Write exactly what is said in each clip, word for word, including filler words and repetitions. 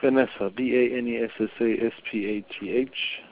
Vanessa, V A N E S S A S P A T H.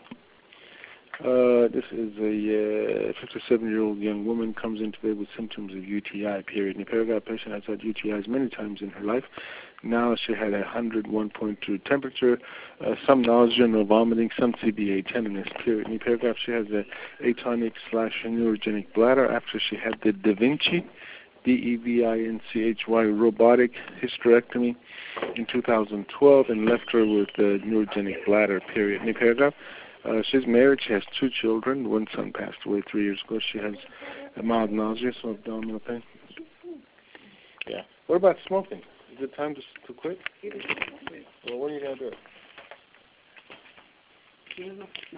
Uh, this is a fifty-seven-year-old young woman, comes in today with symptoms of U T I, period. In the paragraph, patient has had U T Is many times in her life. Now she had a one hundred one point two temperature, uh, some nausea, no vomiting, some C B A tenderness, period. In the paragraph, she has a atonic slash neurogenic bladder after she had the Da Vinci, D E V I N C H Y, robotic hysterectomy in two thousand twelve and left her with a neurogenic bladder, period. In the paragraph, uh, she's married, she has two children. One son passed away three years ago. She has a mild nausea, some abdominal pain. Yeah. What about smoking? Is it time to, to quit? Well, what are you going to do? You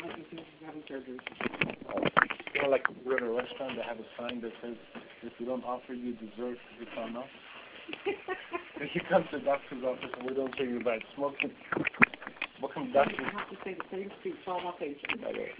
know, like we're at a restaurant, they have a sign that says, if we don't offer you dessert, it's on us. If you come to the doctor's office and we don't say you about smoking, what comes doctor? You have to say the same speech to all my patients.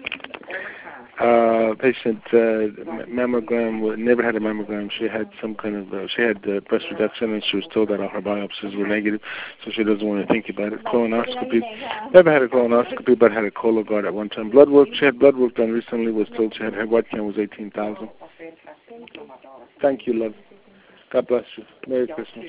Uh, patient, uh, mammogram, never had a mammogram. She had some kind of, uh, she had uh, breast reduction, and she was told that all her biopsies were negative, so she doesn't want to think about it. Colonoscopy, never had a colonoscopy, but had a Cologuard at one time. Blood work, she had blood work done recently, was told she had, her white count was eighteen thousand. Thank you, love. God bless you. Merry Christmas.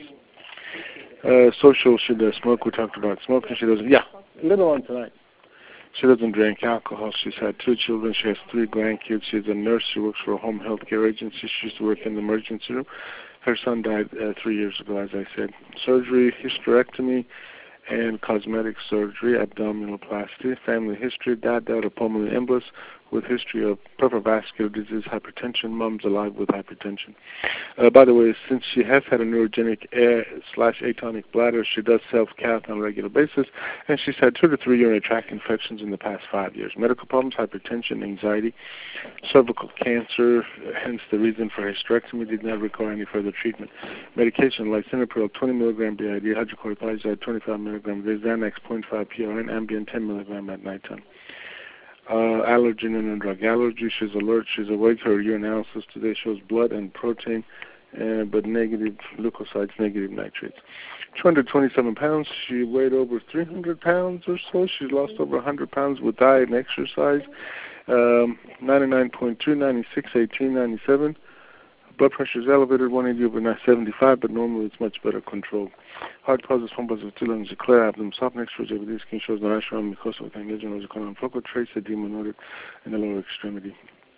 Uh, social, she does smoke. We talked about smoking. She doesn't, yeah, a little on tonight. She doesn't drink alcohol. She's had two children. She has three grandkids. She's a nurse. She works for a home health care agency. She used to work in the emergency room. Her son died uh, three years ago, as I said. Surgery, hysterectomy, and cosmetic surgery, abdominoplasty. Family history, dad died of pulmonary embolus with history of peripheral vascular disease, hypertension. Mom's alive with hypertension. Uh, by the way, since she has had a neurogenic air slash atonic bladder, she does self-cath on a regular basis, and she's had two to three urinary tract infections in the past five years. Medical problems, hypertension, anxiety, cervical cancer, hence the reason for hysterectomy, did not require any further treatment. Medication, lisinopril, twenty milligram B I D, hydrochlorothiazide, twenty-five milligram, Xanax, zero point five P R N, Ambien, ten milligram at nighttime. Uh, allergen and drug allergy. She's alert. She's awake. Her urinalysis today shows blood and protein, uh, but negative leukocytes, negative nitrates. two hundred twenty-seven pounds. She weighed over three hundred pounds or so. She's lost over one hundred pounds with diet and exercise. Um, ninety-nine point two, ninety-six, eighteen, ninety-seven. Blood pressure is elevated, one eighty over seventy-five, but normally it's much better controlled. Heart causes thrombosis, declare abdomen, soft next to the skin shows the national mucosa with engagement of the focal trace, edema noted in the lower extremity.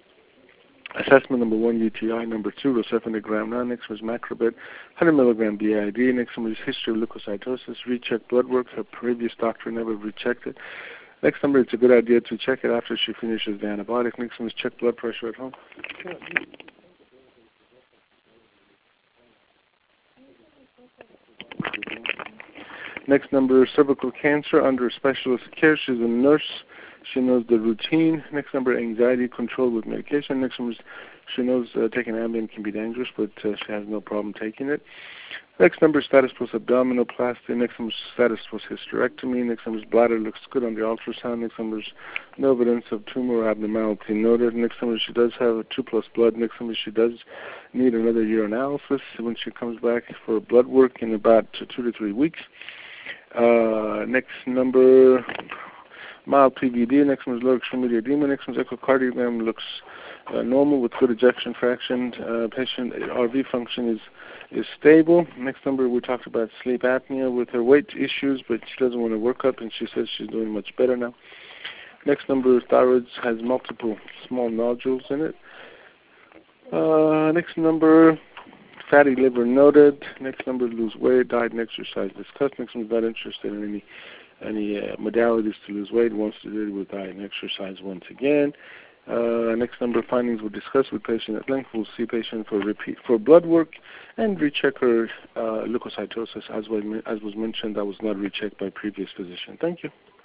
Assessment number one, U T I. Number two, rocephin gram nine. Next was macrobid, one hundred milligram B I D. Next one was history of leukocytosis. Recheck blood work. Her previous doctor never rechecked it. Next number, it's a good idea to check it after she finishes the antibiotic. Next one was check blood pressure at home. Next number, cervical cancer under specialist care. She's a nurse. She knows the routine. Next number, anxiety control with medication. Next number, she knows uh, taking Ambien can be dangerous, but uh, she has no problem taking it. Next number, status post abdominoplasty. Next number, status post hysterectomy. Next number, bladder looks good on the ultrasound. Next number, no evidence of tumor or abnormality noted. Next number, she does have a two plus blood. Next number, she does need another urinalysis when she comes back for blood work in about two to three weeks. Uh, next number, mild P V D. Next one is lower extremity edema. Next one's echocardiogram looks uh, normal with good ejection fraction. Uh, patient R V function is is stable. Next number, we talked about sleep apnea with her weight issues, but she doesn't want to work up, and she says she's doing much better now. Next number, thyroid has multiple small nodules in it. Uh, next number, fatty liver noted. Next number, lose weight, diet and exercise discussed. Next one's not interested in any any uh, modalities to lose weight. Wants to do it with diet and exercise once again. Uh, next number, findings we'll discuss with patient at length. We'll see patient for repeat for blood work and recheck her uh, leukocytosis. As was, as was mentioned, that was not rechecked by previous physician. Thank you.